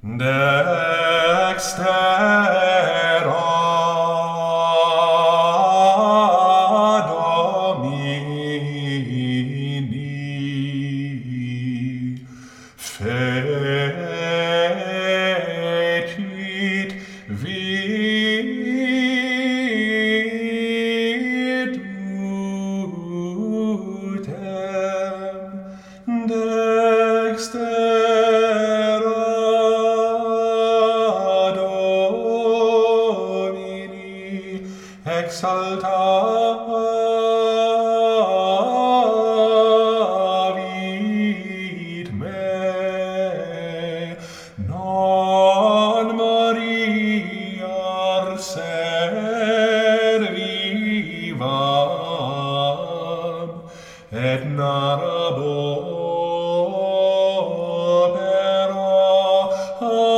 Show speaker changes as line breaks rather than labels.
Dextera Domini fecit virtutem dextera Domini exaltavit me non moriar servivam et narrabo opera